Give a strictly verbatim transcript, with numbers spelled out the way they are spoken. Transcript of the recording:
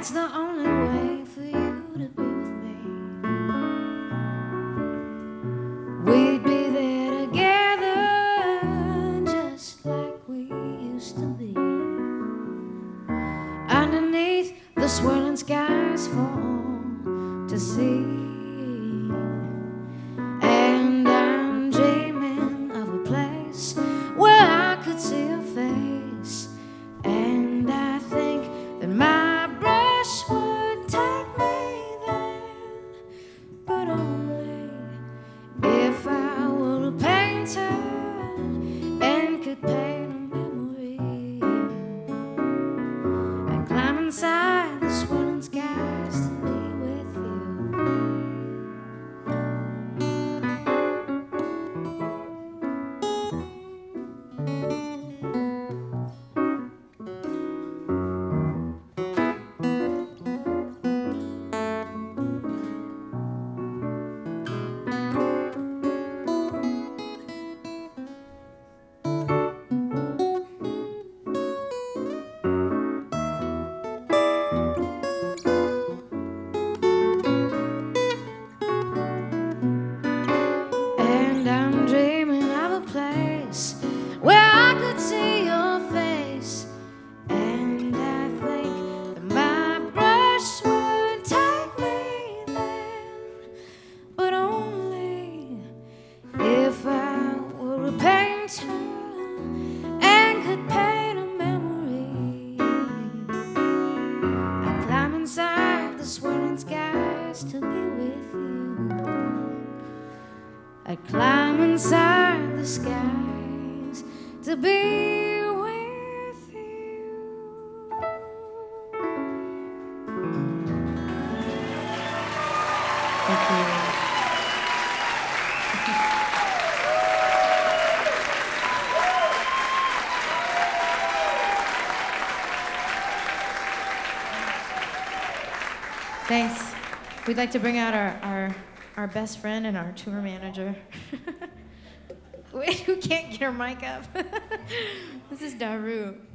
That's the only way for you to be with me. We'd be there together, just like we used to be. Underneath the swirling skies for all to see. And I'm dreaming of a place where I could see your face. And I think that my brush would take me there, but only if I were a painter and could paint a memory. I'd climb inside the swirling skies to be with you. And I'm dreaming of a place where I could see your face. And I think that my brush would take me there, but only if I were a painter and could paint a memory. I'd climb inside the swirling skies to be with you. I'd climb inside the skies to be with you. Thank you. Thanks. We'd like to bring out our, our, our best friend and our tour manager. Wait, who can't get her mic up? This is Daru.